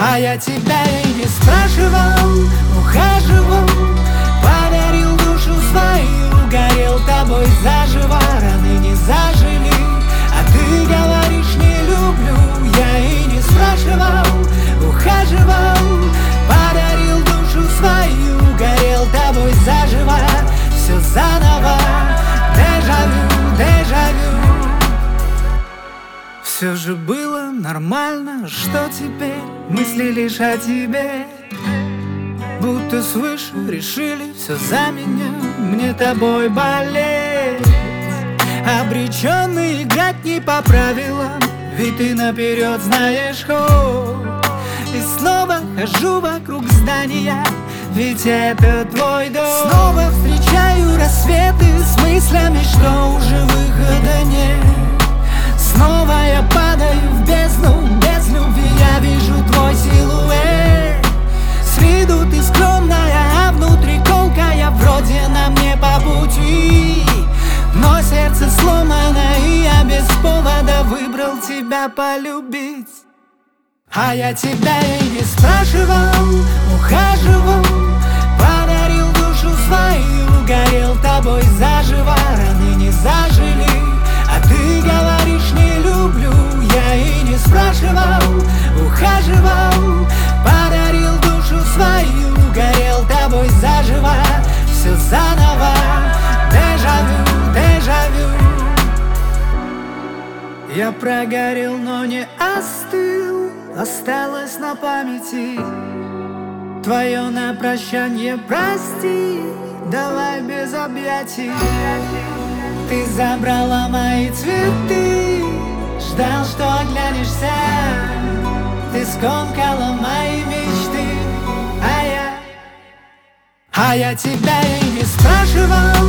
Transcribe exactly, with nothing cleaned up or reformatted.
А я тебя и не спрашивал, ухаживал, подарил душу свою, горел тобой заживо, раны не зажили. А ты говоришь не люблю, я и не спрашивал, ухаживал, подарил душу свою, горел тобой заживо, все заново, дежавю, дежавю. Все же было нормально, что теперь мысли лишь о тебе, будто свыше решили все за меня, мне тобой болеть. Обреченный играть не по правилам, ведь ты наперед знаешь ход. И снова хожу вокруг здания, ведь это твой дом. Снова встречаю рассветы с мыслями, что уже выхода нет. Снова я падаю в бездну, без любви я вижу твой силуэт. С виду ты скромная, а внутри колкая, вроде нам не по пути. Но сердце сломано, и я без повода выбрал тебя полюбить. А я тебя и не спрашивал, ухаживал, подарил душу свою, горел тобой заживо, раны не зажили. А ты говоришь не люблю, я и не спрашивал, ухаживал, подарил душу свою, горел тобой заживо, все заново, дежавю, дежавю. Я прогорел, но не остыл, осталось на памяти твое на прощанье, прости, давай без объятий. Ты забрала мои цветы, ждал, что оглянешься. Ты скомкала мои мечты, а я А я тебя и не спрашивал,